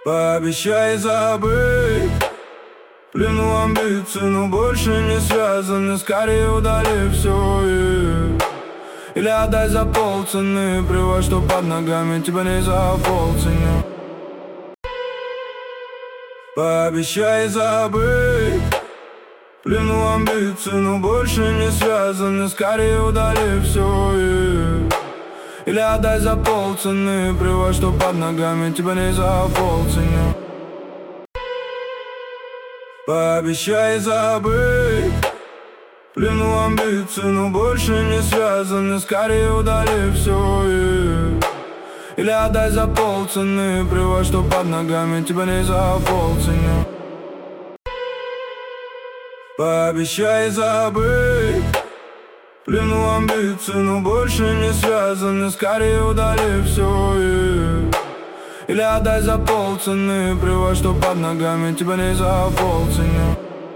Пообещай забыть в плену амбиций, но больше не связаны. Скорее удали все или отдай за полцены. Плевать, что под ногами тебя не за полценю. Пообещай забыть в плену амбиций, но больше не связаны. Скорее удали все или отдай за полцены. Плевать, что под ногами тебя не за полценю. Пообещай забыть в плену амбиций, но больше не связаны. Скорее удали все или отдай за полцены. Плевать, что под ногами тебя не за полценю. Пообещай забыть в плену амбиций, но больше не связаны. Скорее удали все или отдай за полцены. Плевать, что под ногами тебя не за полценю.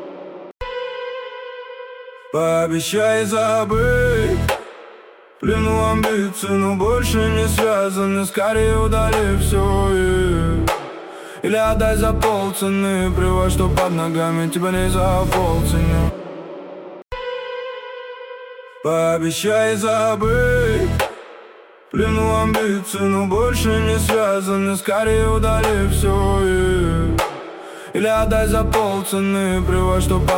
Пообещай забыть в плену амбиций, но больше не связаны. Скорее удали все или отдай за полцены. Плевать, что под ногами тебя не за полценю. Пообещай забыть в плену амбиций, но больше не связаны. Скорее удали все или отдай за полцены. Плевать, что под